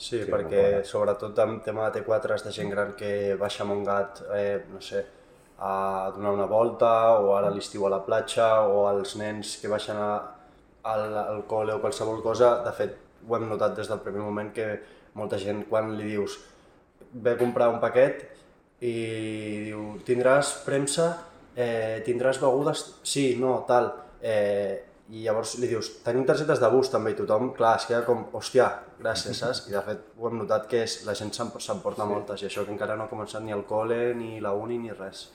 Sí, perquè sobretot amb tema de T4s de gent gran que baixa amb un gat, no sé, a donar una volta, o ara a l'estiu a la platja, o els nens que baixen al col·le o qualsevol cosa, de fet ho hem notat des del primer moment que molta gent quan li dius ve a comprar un paquet i diu tindràs premsa, tindràs begudes, sí, no, tal, i llavors li dius tenim targetes de bus també i tothom, clar, es queda com hòstia, gràcies, saps? I de fet ho hem notat que la gent s'emporta moltes i això que encara no ha començat ni el col·le, ni la uni, ni res.